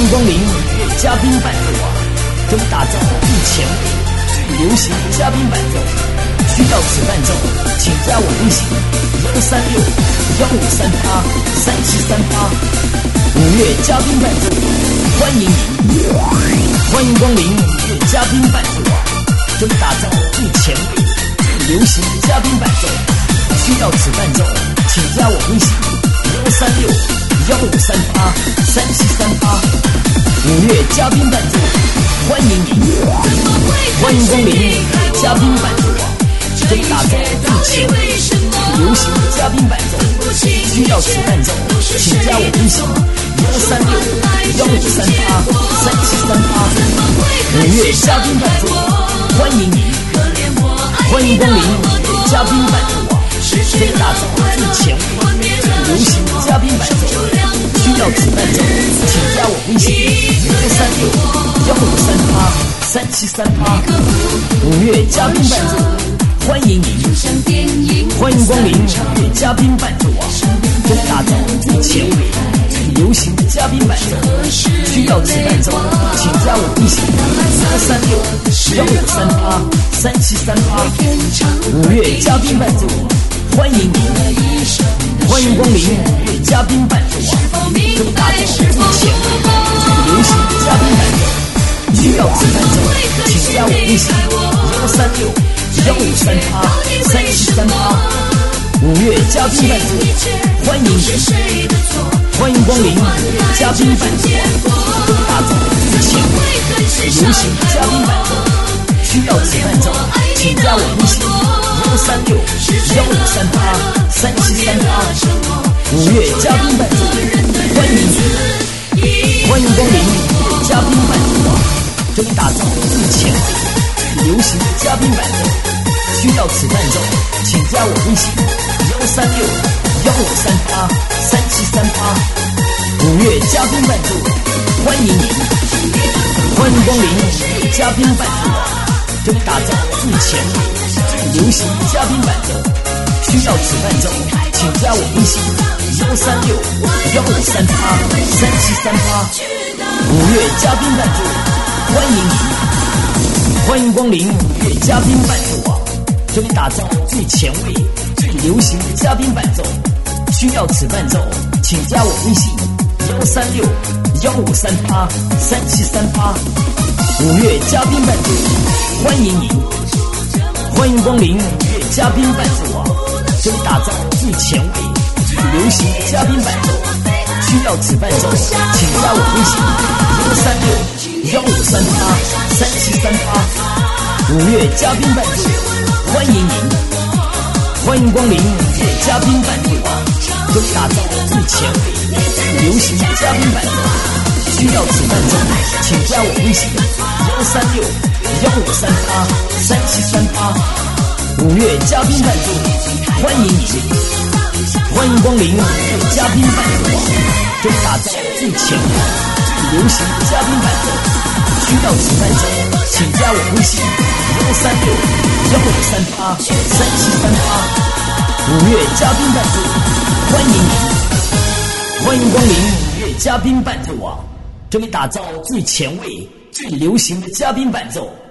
迎光临音乐嘉宾伴奏网，将打造最前卫、最流行的嘉宾伴奏。需要此伴奏，请加我微信136-1538-3738。5月嘉宾伴奏，欢迎您！欢迎光临音乐嘉宾伴奏网，将打造最前卫、最流行的嘉宾伴奏。需要此伴奏，请加我微信136-1538-3738。5月嘉宾伴奏，欢迎您！欢迎光临音乐嘉宾伴奏网，将打造最前卫、最流行的嘉宾伴奏。需要此伴奏，请加我微信136-1538-3738。5月嘉宾伴奏，欢迎您！欢迎光临音乐嘉宾伴奏网，将打造最前卫、最流行的嘉宾伴奏。需要此伴奏，请加我微信136-1538-3738。5月嘉宾伴奏，欢迎您！欢迎光临音乐嘉宾伴奏网，将打造最前卫、最流行的嘉宾伴奏。需要此伴奏，请加我微信136-1538-3738。5月嘉宾伴奏，欢迎您！欢迎光临音乐嘉宾伴奏网，将打造最前卫、最流行的嘉宾伴奏。需要此伴奏，请加我微信136-1538-3738。5月嘉宾伴奏，欢迎您！欢迎光临音乐嘉宾伴奏网，将打造最前卫、最流行的嘉宾伴奏。需要此伴奏，请加我微信136-1538-3738。5月嘉宾伴奏，欢迎您！欢迎光临音乐嘉宾伴奏网，将打造最前卫、最流行的嘉宾伴奏。需要此伴奏，请加我微信136-1538-3738。5月嘉宾伴奏，欢迎您！欢迎光临音乐嘉宾伴奏网，将打造最前卫、最流行的嘉宾伴奏。需要此伴奏，请加我微信136-1538-3738。5月嘉宾伴奏，欢迎您！欢迎光临音乐嘉宾伴奏网，将打造最前卫、最流行的嘉宾伴奏。需要此伴奏，请加我微信136-1538-3738。5月嘉宾伴奏，欢迎您！欢迎光临音乐嘉宾伴奏网，将打造最前卫、最流行的嘉宾伴奏。需要此伴奏，请加我微信136-1538-3738。5月嘉宾伴奏，欢迎您！欢迎光临音乐嘉宾伴奏网，将打造最前卫、最流行的嘉宾伴奏。需要此伴奏，请加我微信136-1538-3738。5月嘉宾伴奏，欢迎您！欢迎光临音乐嘉宾伴奏网，将打造最前卫、最流行的嘉宾伴奏。需要此伴奏，请加我微信136-1538-3738。5月嘉宾伴奏，欢迎您！欢迎光临音乐嘉宾伴奏网，这里打造最前卫、最流行的嘉宾伴奏。